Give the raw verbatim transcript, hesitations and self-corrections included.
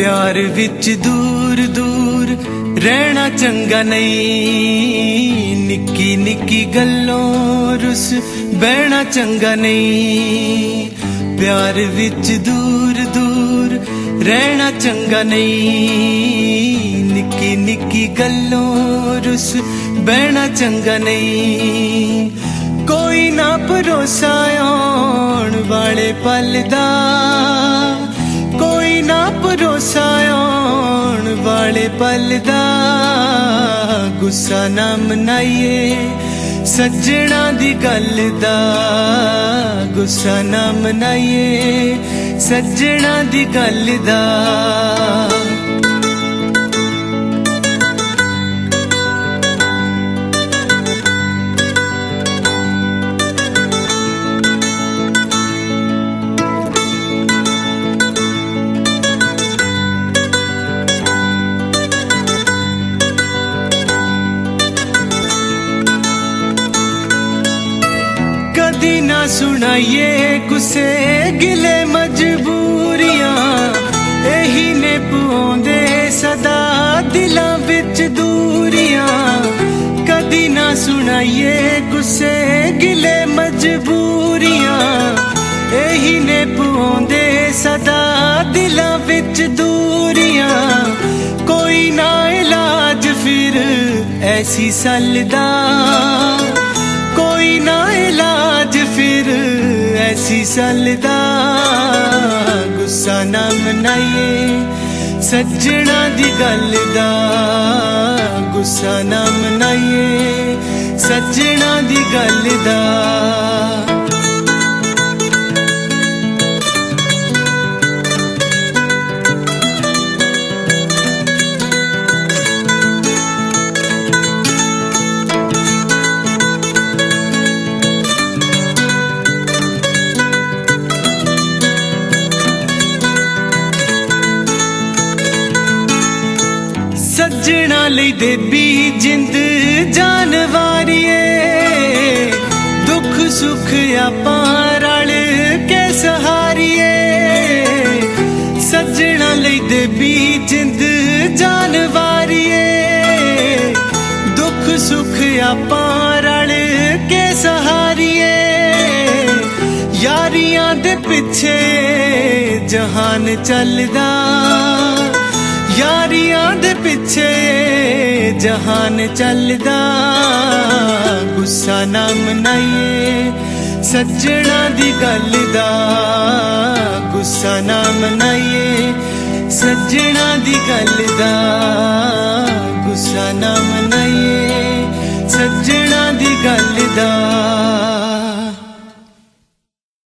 प्यार विच दूर दूर रहना चंगा नहीं, निक्की निक्की गल्लों रुस बहना चंगा नहीं। प्यार विच दूर दूर रहना चंगा नहीं, निक्की निक्की गल्लों रुस बहना चंगा नहीं। कोई ना भरोसा आउण वाले पल दा, कोई ना भरोसा आउण वाले पल दा। गुस्सा ना मनाइए सज्जणा दी गल दा, गुस्सा ना मनाइए सज्जणा दी गल दा। कदी ना सुनाइए गुस्से गिले मजबूरियां, यही ने पुआंदे सदा दिलां विच दूरियां। कदी ना सुनाइए गुस्से गिले मजबूरियां, यही ने पुआंदे सदा दिलां विच दूरियां। कोई ना इलाज फिर ऐसी सलदा, कोई ना इलाज फिर ऐसी सलदा। गुस्सा ना मनाइए सज्जणा दी गल दा, गुस्सा ना मनाइए सज्जणा दी गल दा। सज्जणा लई दे भी जिंद जान वारिए, दुख सुख आपां रल के सहारिए। सज्जणा लई दे भी जिंद जान वारिए, दुख सुख आपां रल के सहारिए। यारियां दे पिछे जहान चलदा, यारियां दे पिछे जहान चलदा। गुस्सा ना मनाइए सज्जणा दी गल दा, गुस्सा ना मनाइए सज्जणा दी गल दा।